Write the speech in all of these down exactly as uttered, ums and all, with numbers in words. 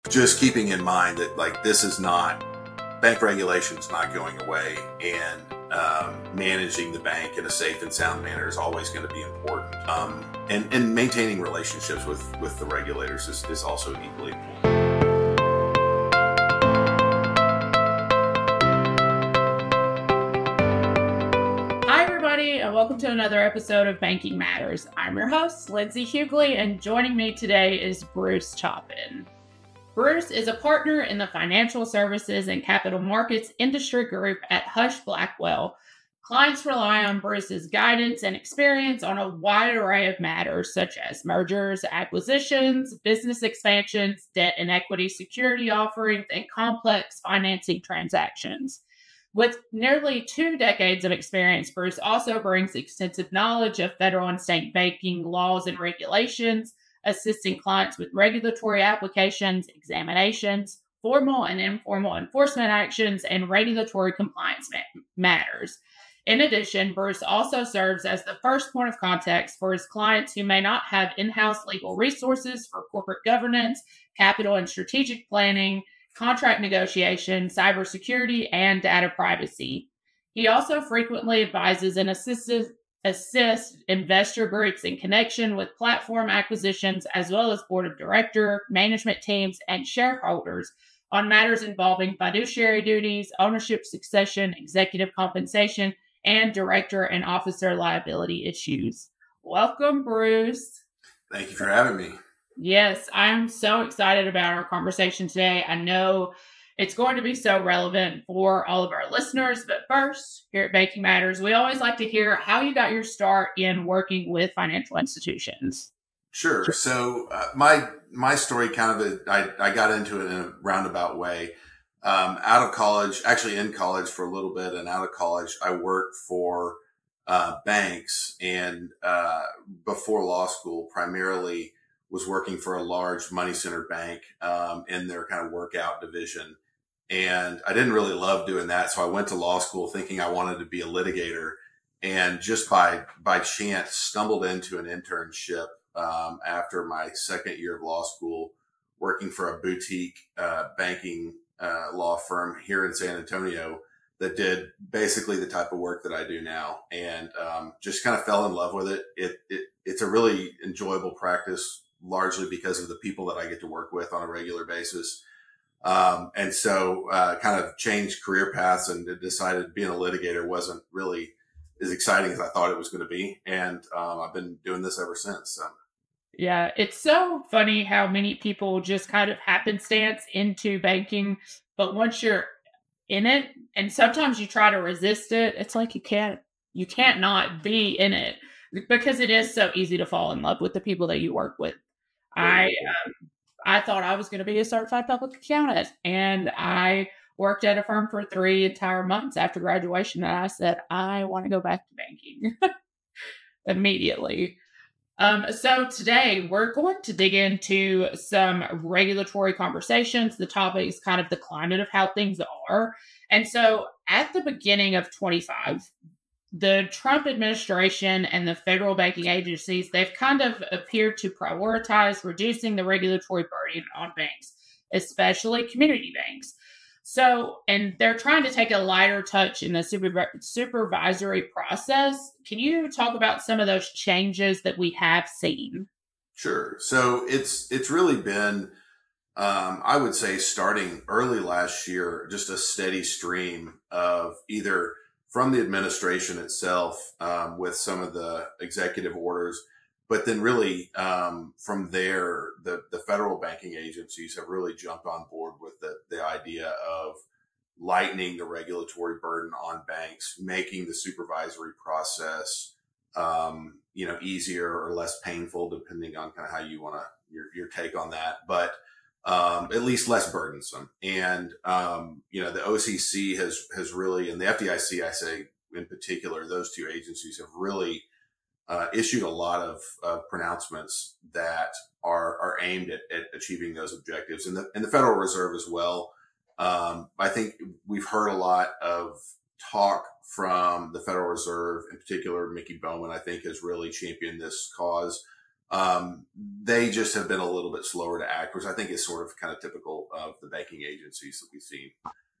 Just keeping in mind that like this is not bank regulation is not going away, and um, managing the bank in a safe and sound manner is always going to be important. Um, and, and maintaining relationships with, with the regulators is, is also equally important. Hi, everybody, and welcome to another episode of Banking Matters. I'm your host, Lindsay Hughley, and joining me today is Bruce Choppin. Bruce is a partner in the financial services and capital markets industry group at Husch Blackwell. Clients rely on Bruce's guidance and experience on a wide array of matters such as mergers, acquisitions, business expansions, debt and equity security offerings, and complex financing transactions. With nearly two decades of experience, Bruce also brings extensive knowledge of federal and state banking laws and regulations, assisting clients with regulatory applications, examinations, formal and informal enforcement actions, and regulatory compliance ma- matters. In addition, Bruce also serves as the first point of contact for his clients who may not have in house legal resources for corporate governance, capital and strategic planning, contract negotiation, cybersecurity, and data privacy. He also frequently advises and assists assist investor groups in connection with platform acquisitions, as well as board of director, management teams, and shareholders on matters involving fiduciary duties, ownership succession, executive compensation, and director and officer liability issues. Welcome, Bruce. Thank you for having me. Yes, I'm so excited about our conversation today. I know it's going to be so relevant for all of our listeners. But first, here at Banking Matters, we always like to hear how you got your start in working with financial institutions. Sure. So uh, my my story kind of a, I, I got into it in a roundabout way. Um, out of college, actually in college for a little bit, and out of college, I worked for uh, banks, and uh, before law school, primarily was working for a large money center bank um, in their kind of workout division. And I didn't really love doing that. So I went to law school thinking I wanted to be a litigator, and just by, by chance stumbled into an internship um, after my second year of law school, working for a boutique uh, banking uh, law firm here in San Antonio that did basically the type of work that I do now, and um, just kind of fell in love with it. It, it. It's a really enjoyable practice, largely because of the people that I get to work with on a regular basis. Um, and so uh, kind of changed career paths and decided being a litigator wasn't really as exciting as I thought it was going to be. And um, I've been doing this ever since. So. Yeah, it's so funny how many people just kind of happenstance into banking, but once you're in it, and sometimes you try to resist it, it's like you can't you can't not be in it because it is so easy to fall in love with the people that you work with. I um, I thought I was going to be a certified public accountant, and I worked at a firm for three entire months after graduation, and I said I want to go back to banking immediately. Um, so today we're going to dig into some regulatory conversations. The topic is kind of the climate of how things are. And so at the beginning of twenty-five, the Trump administration and the federal banking agencies, they've kind of appeared to prioritize reducing the regulatory burden on banks, especially community banks. So, and they're trying to take a lighter touch in the super, supervisory process. Can you talk about some of those changes that we have seen? Sure. So it's it's really been, um, I would say, starting early last year, just a steady stream of either from the administration itself um, with some of the executive orders, but then really um, from there, the, the federal banking agencies have really jumped on board with the, the idea of lightening the regulatory burden on banks, making the supervisory process, um, you know, easier or less painful, depending on kind of how you want to, your, your take on that. But um, at least less burdensome. And, um, you know, the O C C has, has really, and the F D I C, I say in particular, those two agencies have really uh, issued a lot of uh, pronouncements that are, are aimed at, at achieving those objectives. And the, and the Federal Reserve as well. Um, I think we've heard a lot of talk from the Federal Reserve, in particular, Mickey Bowman, I think, has really championed this cause. Um, they just have been a little bit slower to act, which I think is sort of kind of typical of the banking agencies that we've seen.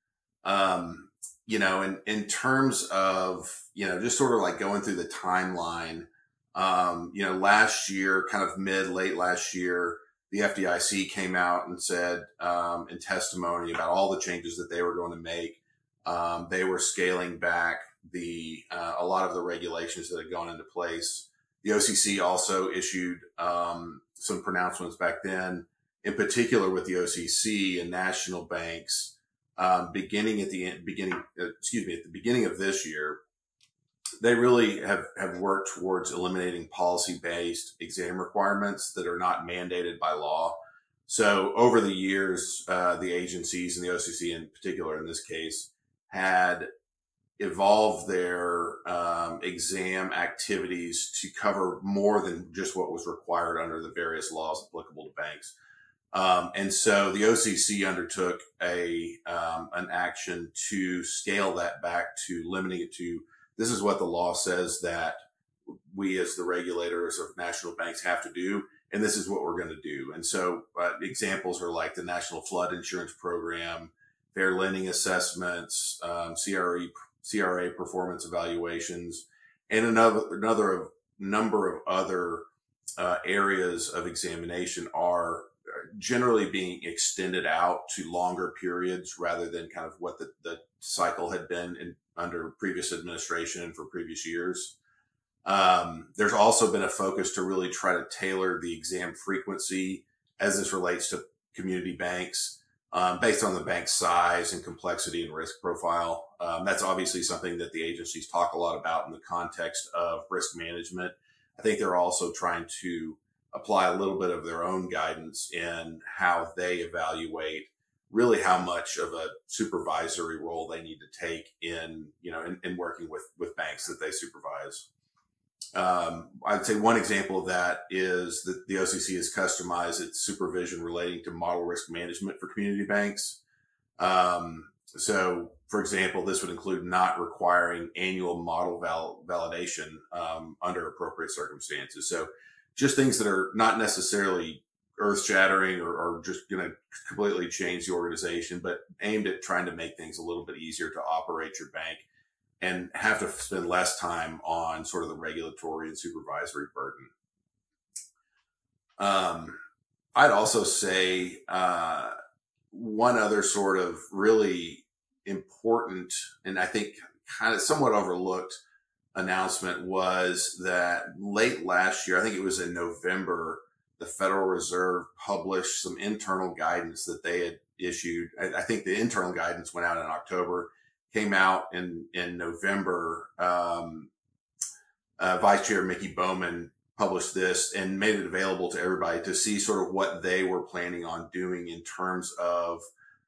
Um, you know, in, in terms of, you know, just sort of like going through the timeline, um, you know, last year, kind of mid, late last year, the F D I C came out and said, um, in testimony about all the changes that they were going to make. Um, they were scaling back the, uh, a lot of the regulations that had gone into place. The O C C also issued, um, some pronouncements back then, in particular with the O C C and national banks. Um, beginning at the beginning, uh, excuse me, at the beginning of this year, they really have, have worked towards eliminating policy-based exam requirements that are not mandated by law. So over the years, uh, the agencies and the O C C in particular, in this case, had evolved their um, exam activities to cover more than just what was required under the various laws applicable to banks. Um, and so the O C C undertook a um, an action to scale that back to limiting it to, this is what the law says that we as the regulators of national banks have to do, and this is what we're going to do. And so uh, examples are like the National Flood Insurance Program, fair lending assessments, um, C R E, C R A performance evaluations, and another, another number of other uh, areas of examination are generally being extended out to longer periods rather than kind of what the, the cycle had been in, under previous administration and for previous years. Um, there's also been a focus to really try to tailor the exam frequency as this relates to community banks, um, based on the bank's size and complexity and risk profile. Um, that's obviously something that the agencies talk a lot about in the context of risk management. I think they're also trying to apply a little bit of their own guidance in how they evaluate really how much of a supervisory role they need to take in, you know, in, in working with, with banks that they supervise. Um, I'd say one example of that is that the O C C has customized its supervision relating to model risk management for community banks. Um, so, for example, this would include not requiring annual model val- validation um, under appropriate circumstances. So, just things that are not necessarily earth-shattering or, or just going to completely change the organization, but aimed at trying to make things a little bit easier to operate your bank and have to spend less time on sort of the regulatory and supervisory burden. Um, I'd also say uh, one other sort of really important, and I think kind of somewhat overlooked announcement was that late last year, I think it was in November, the Federal Reserve published some internal guidance that they had issued. I, I think the internal guidance went out in October, came out in, in November. Um, uh, Vice Chair Mickey Bowman published this and made it available to everybody to see sort of what they were planning on doing in terms of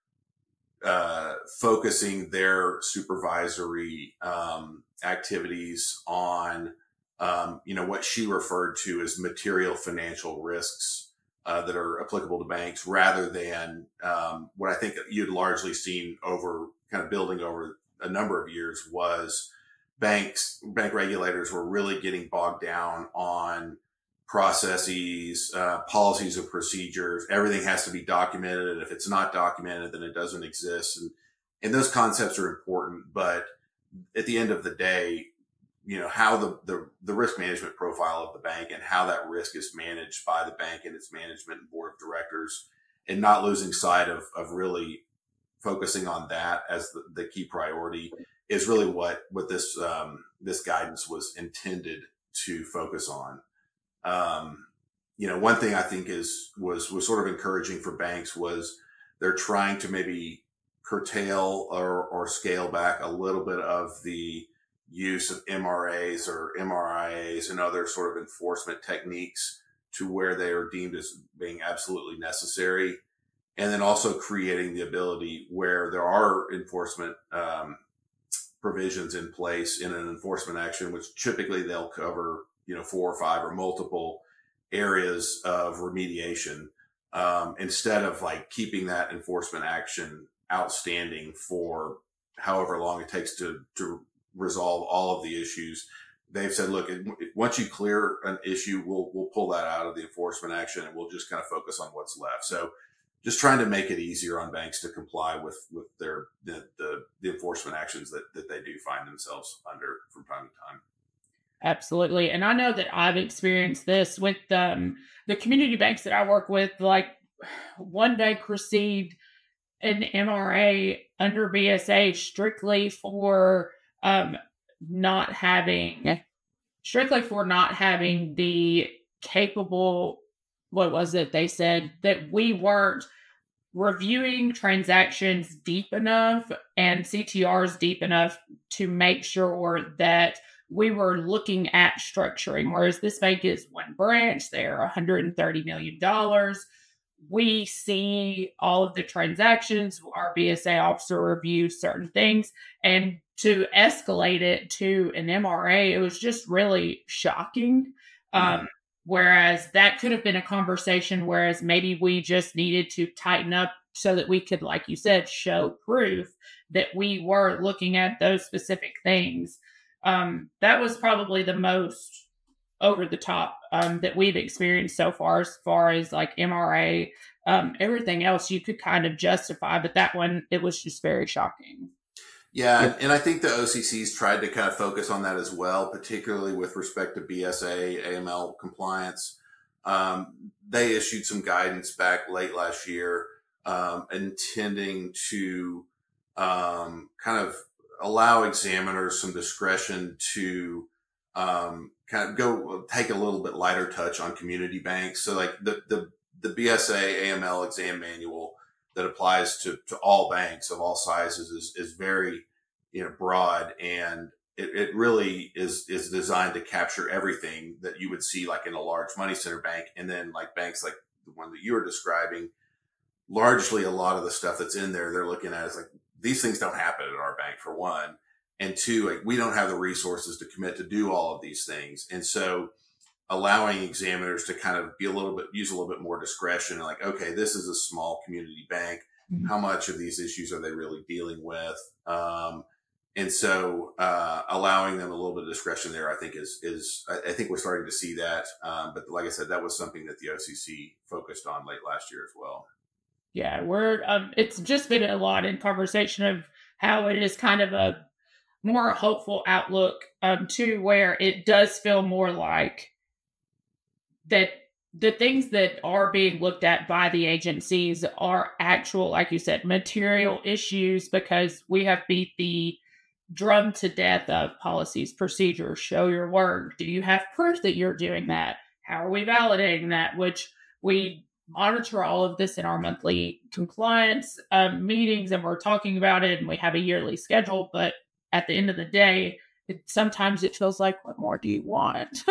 uh, focusing their supervisory um, activities on, um, you know, what she referred to as material financial risks uh, that are applicable to banks, rather than um, what I think you'd largely seen over kind of building over a number of years was banks, bank regulators were really getting bogged down on processes, uh, policies and procedures. Everything has to be documented. And if it's not documented, then it doesn't exist. And, and those concepts are important. But at the end of the day, you know, how the, the, the risk management profile of the bank and how that risk is managed by the bank and its management and board of directors, and not losing sight of, of really focusing on that as the, the key priority is really what, what this, um, this guidance was intended to focus on. Um, you know, one thing I think is, was, was sort of encouraging for banks was they're trying to maybe curtail or, or scale back a little bit of the use of M R As or M R I As and other sort of enforcement techniques to where they are deemed as being absolutely necessary. And then also creating the ability where there are enforcement, um, provisions in place in an enforcement action, which typically they'll cover, you know, four or five or multiple areas of remediation, um, instead of like keeping that enforcement action outstanding for however long it takes to, to resolve all of the issues. they've said, look, it, once you clear an issue, we'll we'll pull that out of the enforcement action, and we'll just kind of focus on what's left. So, just trying to make it easier on banks to comply with with their the the, the enforcement actions that that they do find themselves under from time to time. Absolutely. And I know that I've experienced this with um, the community banks that I work with. Like, one bank received an M R A under B S A strictly for um, not having strictly for not having the capable, what was it? They said that we weren't reviewing transactions deep enough and C T Rs deep enough to make sure that we were looking at structuring. Whereas this bank is one branch, they're one hundred thirty million dollars. We see all of the transactions. Our B S A officer reviews certain things, and to escalate it to an M R A, it was just really shocking. Mm-hmm. Um, whereas that could have been a conversation, whereas maybe we just needed to tighten up so that we could, like you said, show proof that we were looking at those specific things. Um, that was probably the most over the top um, that we've experienced so far, as far as like M R A. Um, everything else you could kind of justify, but that one, it was just very shocking. Yeah, and, and I think the O C C's tried to kind of focus on that as well, particularly with respect to B S A, A M L compliance. Um, they issued some guidance back late last year, um, intending to um, kind of allow examiners some discretion to um, kind of go take a little bit lighter touch on community banks. So like the, the, the B S A A M L exam manual that applies to, to all banks of all sizes is, is very, you know, broad, and it, it really is, is designed to capture everything that you would see like in a large money center bank. And then like banks like the one that you were describing, largely a lot of the stuff that's in there, they're looking at is like, these things don't happen at our bank, for one. And two, like, we don't have the resources to commit to do all of these things. And so allowing examiners to kind of be a little bit, use a little bit more discretion, and like, okay, this is a small community bank. Mm-hmm. How much of these issues are they really dealing with? Um, and so uh, allowing them a little bit of discretion there, I think is, is I, I think we're starting to see that. Um, but like I said, that was something that the O C C focused on late last year as well. Yeah, we're um, it's just been a lot in conversation of how it is kind of a more hopeful outlook um, to where it does feel more like that the things that are being looked at by the agencies are actual, like you said, material issues, because we have beat the drum to death of policies, procedures, show your work. Do you have proof that you're doing that? How are we validating that? Which we monitor all of this in our monthly compliance um, meetings, and we're talking about it, and we have a yearly schedule. But at the end of the day, it, sometimes it feels like, what more do you want?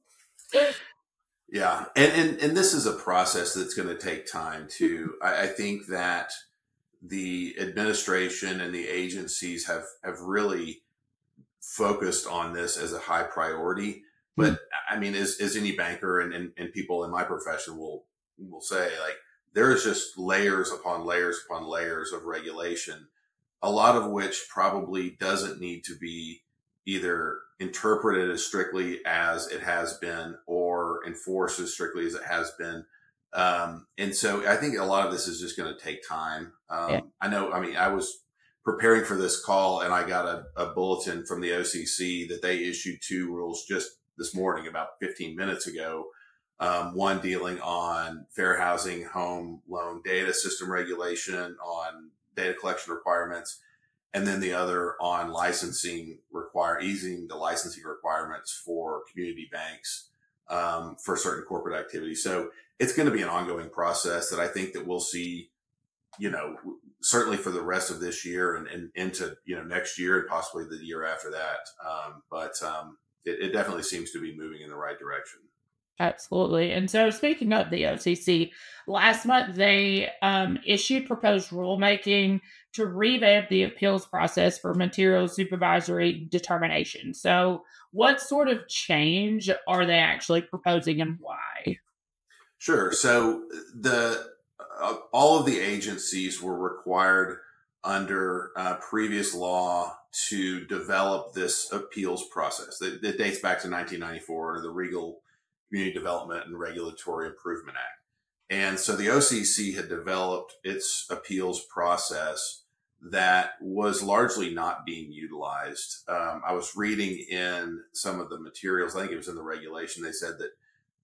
Yeah. And, and, and this is a process that's going to take time too. I, I think that the administration and the agencies have, have really focused on this as a high priority. But mm-hmm. I mean, as, as any banker and, and, and people in my profession will, will say, like, there's just layers upon layers upon layers of regulation, a lot of which probably doesn't need to be either interpreted as strictly as it has been or enforced as strictly as it has been. Um, and so I think a lot of this is just going to take time. Um, yeah. I know, I mean, I was preparing for this call and I got a, a bulletin from the O C C that they issued two rules just this morning, about fifteen minutes ago. Um, one dealing on fair housing home loan data system regulation, on data collection requirements, and then the other on licensing require easing the licensing requirements for community banks um, for certain corporate activities. So it's going to be an ongoing process that I think that we'll see, you know, certainly for the rest of this year and, and into, you know, next year and possibly the year after that. Um, but um, it, it definitely seems to be moving in the right direction. Absolutely. And so speaking of the O C C, last month they um, issued proposed rulemaking to revamp the appeals process for material supervisory determination. So what sort of change are they actually proposing and why? Sure. So the uh, all of the agencies were required under uh, previous law to develop this appeals process that, that dates back to nineteen ninety-four under the Regal Community Development and Regulatory Improvement Act. And so the O C C had developed its appeals process that was largely not being utilized. Um, I was reading in some of the materials, I think it was in the regulation, they said that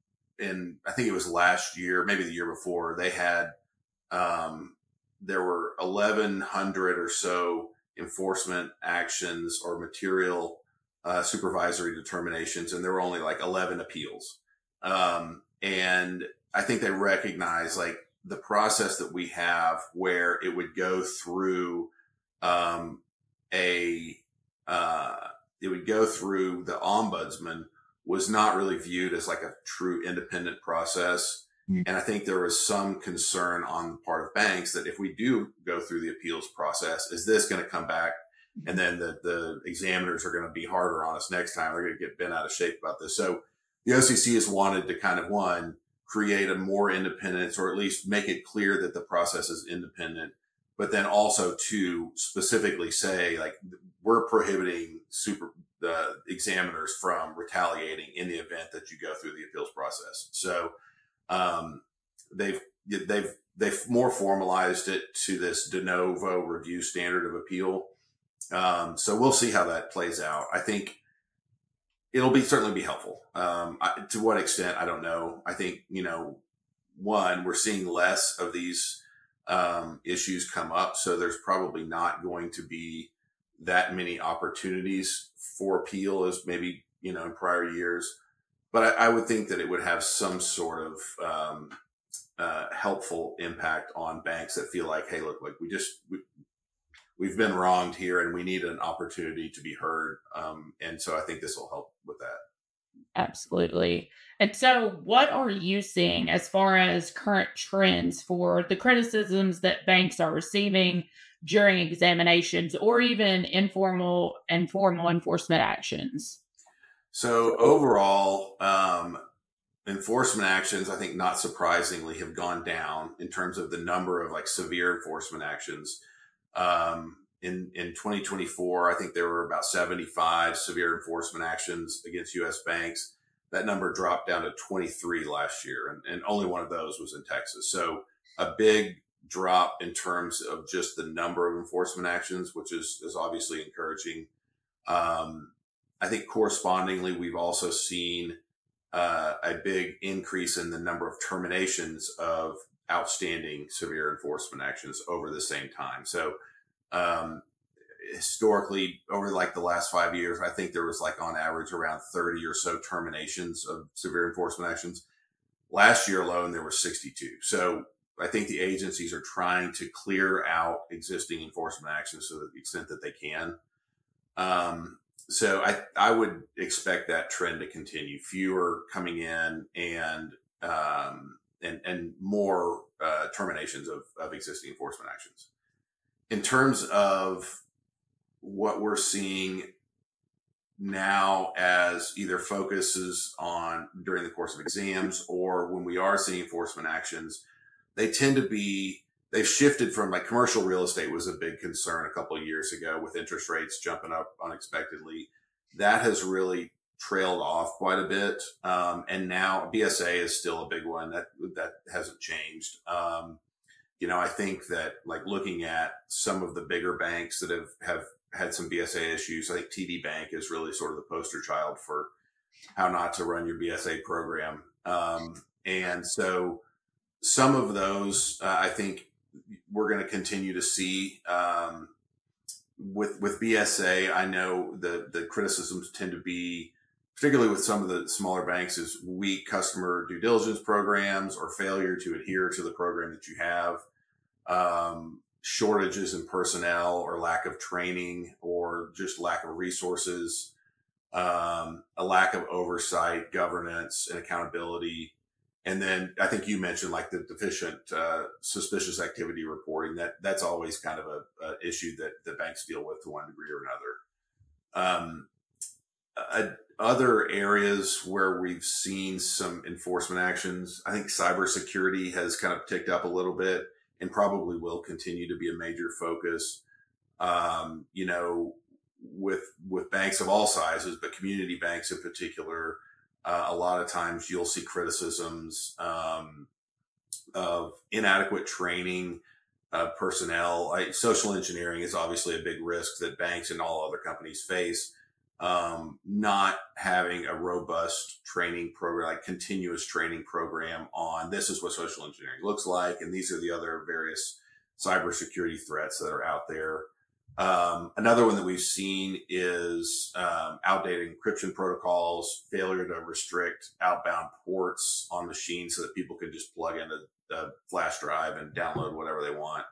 in, I think it was last year, maybe the year before, they had, um, there were eleven hundred or so enforcement actions or material uh, supervisory determinations, and there were only like eleven appeals. Um, and I think they recognize like the process that we have where it would go through um, a, uh, it would go through the ombudsman was not really viewed as like a true independent process. Mm-hmm. And I think there was some concern on the part of banks that if we do go through the appeals process, is this going to come back? And then the, the examiners are going to be harder on us next time. They're going to get bent out of shape about this. So the O C C has wanted to kind of, one, create a more independence, or at least make it clear that the process is independent, but then also to specifically say, like, we're prohibiting super the examiners from retaliating in the event that you go through the appeals process. So um, they've they've they've more formalized it to this de novo review standard of appeal. Um, so we'll see how that plays out. I think it'll be certainly be helpful. Um, I, to what extent, I don't know. I think, you know, one, we're seeing less of these um, issues come up. So there's probably not going to be that many opportunities for appeal as maybe, you know, in prior years. But I, I would think that it would have some sort of um, uh, helpful impact on banks that feel like, hey, look, like we just, we, we've been wronged here and we need an opportunity to be heard. Um, and so I think this will help with that. Absolutely. And so what are you seeing as far as current trends for the criticisms that banks are receiving during examinations or even informal and formal enforcement actions? So overall, um, enforcement actions, I think not surprisingly, have gone down in terms of the number of like severe enforcement actions. Um, in, in twenty twenty-four, I think there were about seventy-five severe enforcement actions against U S banks. That number dropped down to twenty-three last year, and, and only one of those was in Texas. So a big drop in terms of just the number of enforcement actions, which is, is obviously encouraging. Um, I think correspondingly, we've also seen uh, a big increase in the number of terminations of outstanding severe enforcement actions over the same time. So um, historically, over like the last five years, I think there was like on average around thirty or so terminations of severe enforcement actions. Last year alone, there were sixty-two. So I think the agencies are trying to clear out existing enforcement actions to the extent that they can. Um, so I, I would expect that trend to continue. Fewer coming in and um, and, and more uh, terminations of, of existing enforcement actions. In terms of what we're seeing now as either focuses on during the course of exams or when we are seeing enforcement actions, they tend to be, they've shifted from like commercial real estate was a big concern a couple of years ago with interest rates jumping up unexpectedly. That has really trailed off quite a bit. Um, and now B S A is still a big one that, that hasn't changed. Um, you know, I think that like looking at some of the bigger banks that have, have had some B S A issues, I think T D Bank is really sort of the poster child for how not to run your B S A program. Um, and so some of those, uh, I think we're going to continue to see, um, with, with B S A. I know the, the criticisms tend to be, particularly with some of the smaller banks, is weak customer due diligence programs or failure to adhere to the program that you have. Um, shortages in personnel or lack of training or just lack of resources, um, a lack of oversight, governance, and accountability. And then I think you mentioned like the deficient, uh, suspicious activity reporting. That that's always kind of a, a issue that the banks deal with to one degree or another. Um, uh, other areas where we've seen some enforcement actions, I think cybersecurity has kind of ticked up a little bit and probably will continue to be a major focus. Um, you know, with with banks of all sizes, but community banks in particular, uh, a lot of times you'll see criticisms um, of inadequate training uh, personnel. I, social engineering is obviously a big risk that banks and all other companies face. Um, not having a robust training program, like continuous training program on this is what social engineering looks like, and these are the other various cybersecurity threats that are out there. Um, another one that we've seen is um, outdated encryption protocols, failure to restrict outbound ports on machines so that people can just plug in a, a flash drive and download whatever they want,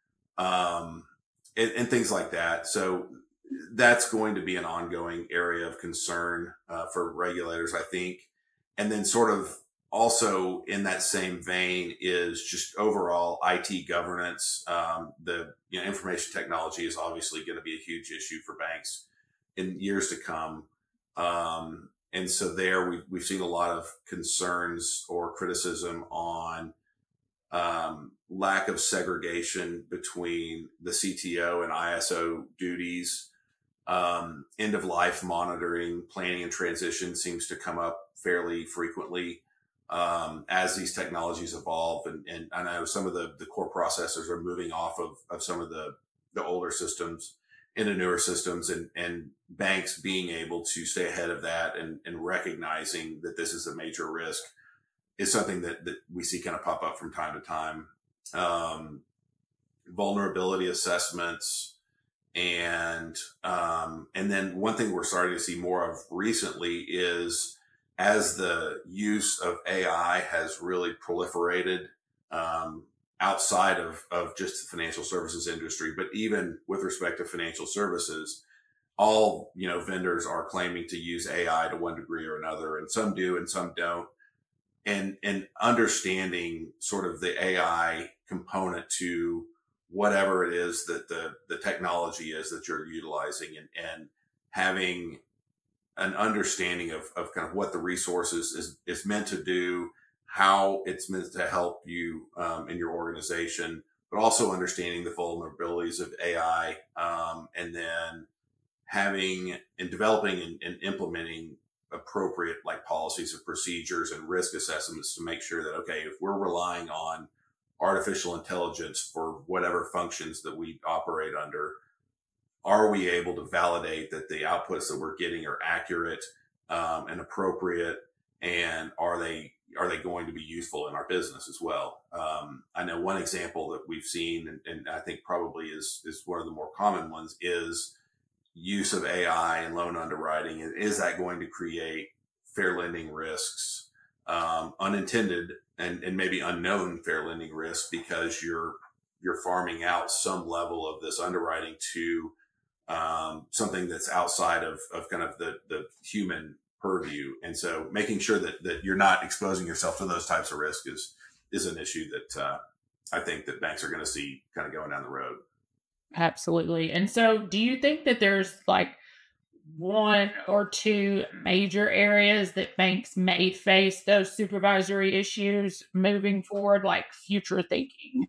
um, and, and things like that. So that's going to be an ongoing area of concern uh, for regulators, I think. And then sort of also in that same vein is just overall I T governance. Um, the you know, information technology is obviously going to be a huge issue for banks in years to come. Um, and so there we've, we've seen a lot of concerns or criticism on um, lack of segregation between the C T O and I S O duties. Um, end of life monitoring, planning and transition seems to come up fairly frequently um, as these technologies evolve. And, and I know some of the, the core processors are moving off of, of some of the, the older systems into newer systems, and, and banks being able to stay ahead of that and, and recognizing that this is a major risk is something that, that we see kind of pop up from time to time. Um, vulnerability assessments. And um, and then one thing we're starting to see more of recently is as the use of A I has really proliferated um, outside of, of just the financial services industry, but even with respect to financial services, all you know vendors are claiming to use A I to one degree or another, and some do and some don't. And and understanding sort of the A I component to whatever it is that the, the technology is that you're utilizing, and, and having an understanding of, of kind of what the resources is, is meant to do, how it's meant to help you um, in your organization, but also understanding the vulnerabilities of A I, um, and then having and developing and, and implementing appropriate like policies and procedures and risk assessments to make sure that, okay, if we're relying on artificial intelligence for whatever functions that we operate under, are we able to validate that the outputs that we're getting are accurate um, and appropriate, and are they are they going to be useful in our business as well? Um, I know one example that we've seen, and, and I think probably is is one of the more common ones, is use of A I in loan underwriting. Is that going to create fair lending risks, um, unintended and, and maybe unknown fair lending risks, because you're you're farming out some level of this underwriting to um, something that's outside of, of kind of the, the human purview. And so making sure that, that you're not exposing yourself to those types of risks is, is an issue that uh, I think that banks are going to see kind of going down the road. Absolutely. And so do you think that there's like one or two major areas that banks may face those supervisory issues moving forward, like future thinking?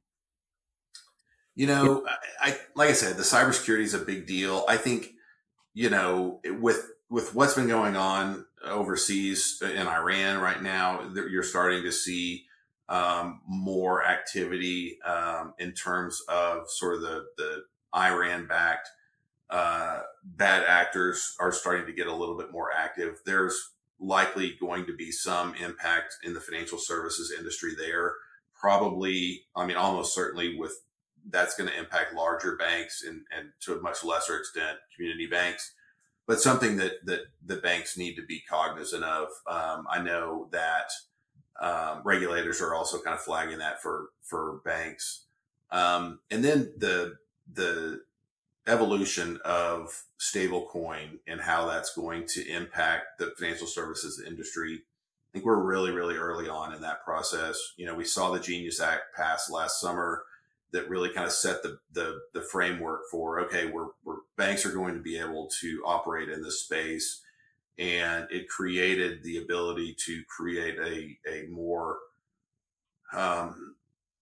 You know, I, I like I said, the cybersecurity is a big deal. I think, you know, with with what's been going on overseas in Iran right now, you're starting to see um, more activity um, in terms of sort of the the Iran-backed uh, bad actors are starting to get a little bit more active. There's likely going to be some impact in the financial services industry there. Probably, I mean, almost certainly with that's going to impact larger banks and, and to a much lesser extent, community banks, but something that, that the banks need to be cognizant of. Um, I know that um, regulators are also kind of flagging that for, for banks. Um, and then the, the evolution of stablecoin and how that's going to impact the financial services industry. I think we're really, really early on in that process. You know, we saw the Genius Act pass last summer that really kind of set the, the, the framework for, okay, we're, we're banks are going to be able to operate in this space. And it created the ability to create a, a more, um,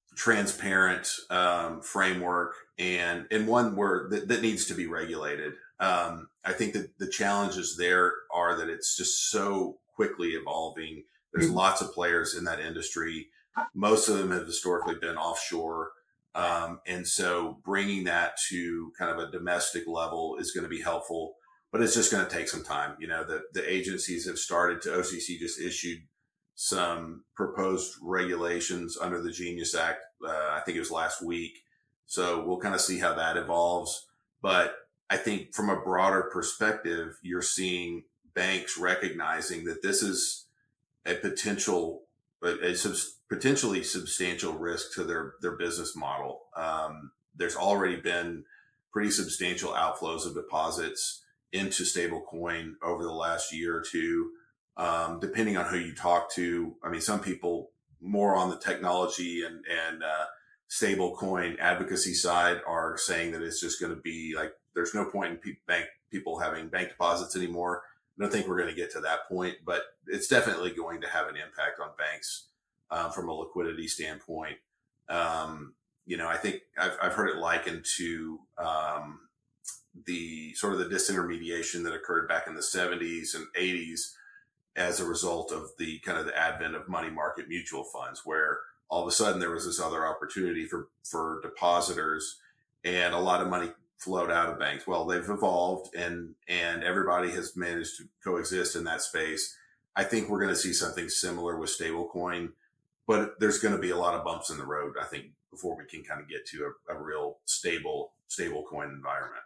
transparent um, framework and and one where that, that needs to be regulated. Um, I think that the challenges there are that it's just so quickly evolving. There's lots of players in that industry. Most of them have historically been offshore. Um, and so bringing that to kind of a domestic level is going to be helpful, but it's just going to take some time. You know, the, the agencies have started to, O C C just issued some proposed regulations under the Genius Act. Uh, I think it was last week. So we'll kind of see how that evolves. But I think from a broader perspective, you're seeing banks recognizing that this is a potential, a, a sub- potentially substantial risk to their, their business model. Um, there's already been pretty substantial outflows of deposits into stablecoin over the last year or two. Um, depending on who you talk to, I mean, some people more on the technology and, and, uh, stable coin advocacy side are saying that it's just going to be like, there's no point in pe- bank people having bank deposits anymore. I don't think we're going to get to that point, but it's definitely going to have an impact on banks, um, from a liquidity standpoint. Um, you know, I think I've, I've heard it likened to, um, the sort of the disintermediation that occurred back in the seventies and eighties as a result of the kind of the advent of money market mutual funds, where all of a sudden there was this other opportunity for, for depositors and a lot of money flowed out of banks. Well, they've evolved and, and everybody has managed to coexist in that space. I think we're going to see something similar with stablecoin, but there's going to be a lot of bumps in the road, I think, before we can kind of get to a, a real stable, stable coin environment.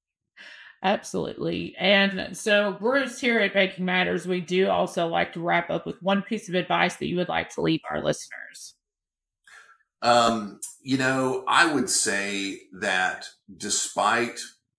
Absolutely. And so, Bruce, here at Banking Matters, we do also like to wrap up with one piece of advice that you would like to leave our listeners. Um, you know, I would say that despite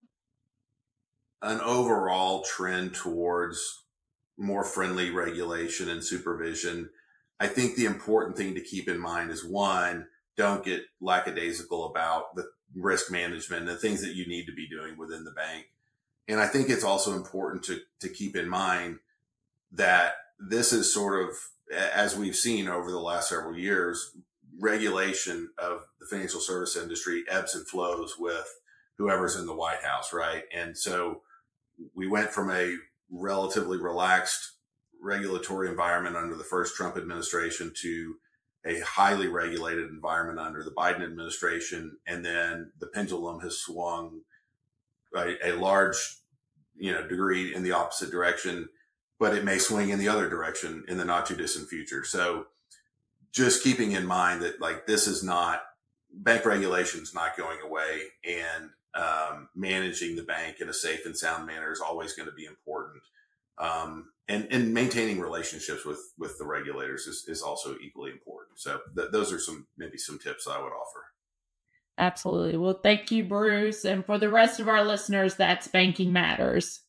an overall trend towards more friendly regulation and supervision, I think the important thing to keep in mind is, one, don't get lackadaisical about the risk management and the things that you need to be doing within the bank. And I think it's also important to, to keep in mind that this is sort of, as we've seen over the last several years, regulation of the financial service industry ebbs and flows with whoever's in the White House, right? And so we went from a relatively relaxed regulatory environment under the first Trump administration to a highly regulated environment under the Biden administration. And then the pendulum has swung a, a large, you know, degree in the opposite direction, but it may swing in the other direction in the not too distant future. So just keeping in mind that, like, this is not, bank regulation is not going away, and um, managing the bank in a safe and sound manner is always going to be important. Um, and, and maintaining relationships with, with the regulators is, is also equally important. So th- those are some, maybe some tips I would offer. Absolutely. Well, thank you, Bruce. And for the rest of our listeners, that's Banking Matters.